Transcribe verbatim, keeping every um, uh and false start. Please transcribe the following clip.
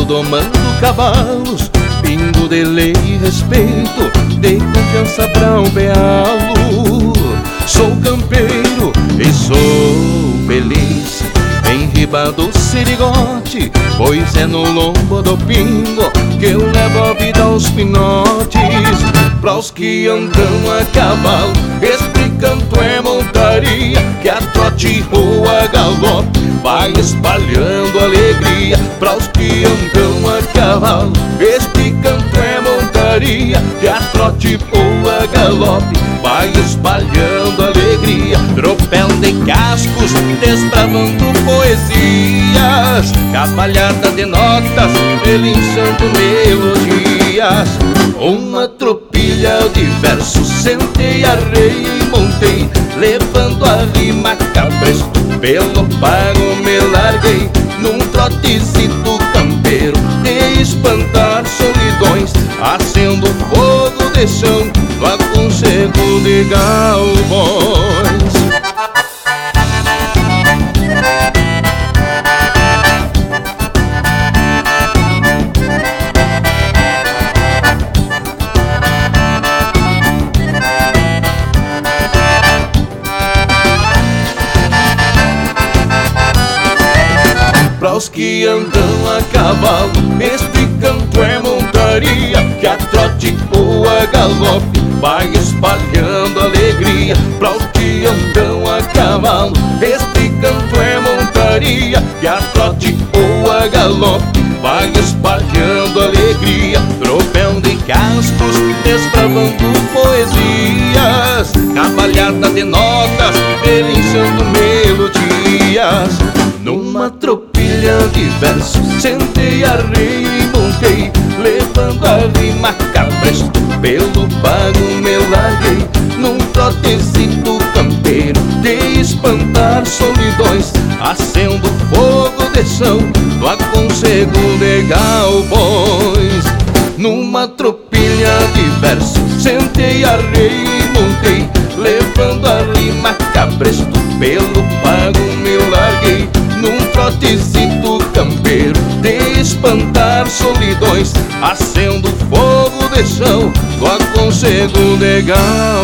domando cavalos, pingo de lei e respeito, de confiança pra um pealo. Sou campeiro e sou feliz, em riba do sirigote, pois é no lombo do pingo que eu levo a vida aos pinotes. Pra os que andam a cavalo, este canto é montaria, que a trote ou a galope vai espalhando alegria. Pra os que andam a cavalo, este canto é montaria, que a trote ou a galope vai espalhando alegria. Tropel de cascos, desbravando poesias, cavalhada de notas, relinchando melodias. Uma tropilha de versos, sentei, arrei e montei, levando a rima cabresto, pelo pago me larguei, num trotezito campeiro, de espantar solidões, acendo fogo de chão, no aconchego de galpões. Pra os que andam a cavalo, este canto é montaria, que a trote ou a galope vai espalhando alegria. Pra os que andam a cavalo, este canto é montaria, que a trote ou a galope vai espalhando alegria. Tropel de cascos, desbravando poesias, cavalhada de notas, relinchando melodias. Numa tropilha de versos, sentei, arrei e montei, levando a rima cabresto, pelo pago me larguei, num trotezito campeiro, de espantar solidões, acendo fogo de chão, no aconchego de galpões. Numa tropilha de versos, sentei, arrei e montei, levando a rima cabresto, pelo pago me larguei, num trotezito campeiro, de espantar solidões, acendo fogo de chão, no aconchego de galpões.